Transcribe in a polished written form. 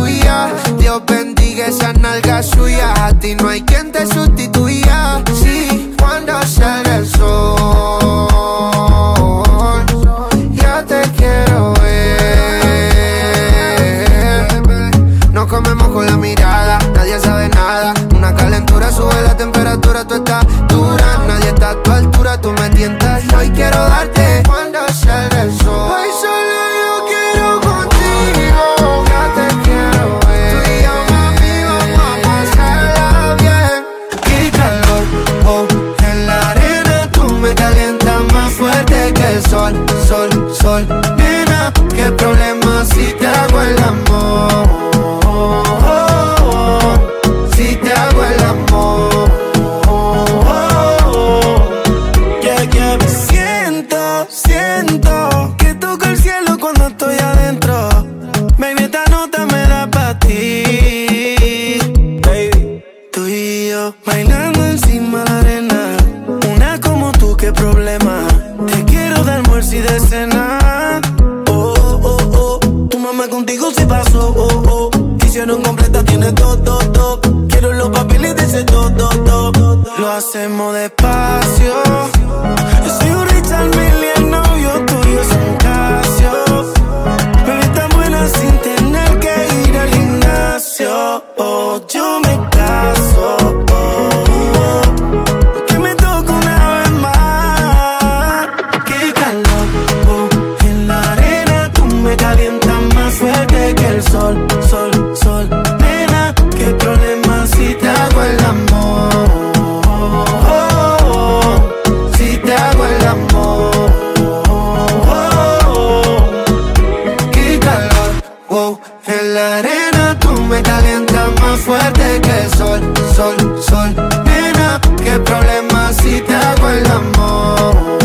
tuya. Dios bendiga esas nalgas suyas. A ti no hay quien te sustituya. Sí, cuando sale el sol, ya te quiero ver. Nos comemos con la mirada, nadie sabe nada. Una calentura sube la temperatura, tú estás dura. Nadie está a tu altura, tú me tientas y hoy quiero darte cuando sale el sol. Hoy solo yo quiero contigo, ya te quiero ver. Tú y yo, mami, vamos a pasarla bien. Qué calor, oh, en la arena tú me calientas más fuerte que el sol, sol, sol. Nena, qué problema si te hago el amor. Si te hago el amor. Siento que toco el cielo cuando estoy adentro. Baby, esta nota me da pa' ti. Baby, tú y yo bailando encima de la arena. Una como tú, qué problema. Te quiero de almuerzo y de cena. Oh, oh, oh, tu mamá contigo se pasó. Oh, oh, hicieron completa, tiene todo, todo. Quiero los papeles de ese todo, todo. Lo hacemos despacio. Yo soy un Richard Mille, el novio tuyo es un Casio. Bebé tan buena sin tener que ir al gimnasio. Oh, yo me caso. Oh, oh, que me toque una vez más. Qué calor, oh, en la arena tú me calientas más fuerte que el sol, sol, sol. Nena, qué problema si te hago el amor. Si te hago el amor. Qué calor, wow. En la arena tú me calientas más fuerte que el sol, sol, sol. Nena, qué problema si te hago el amor.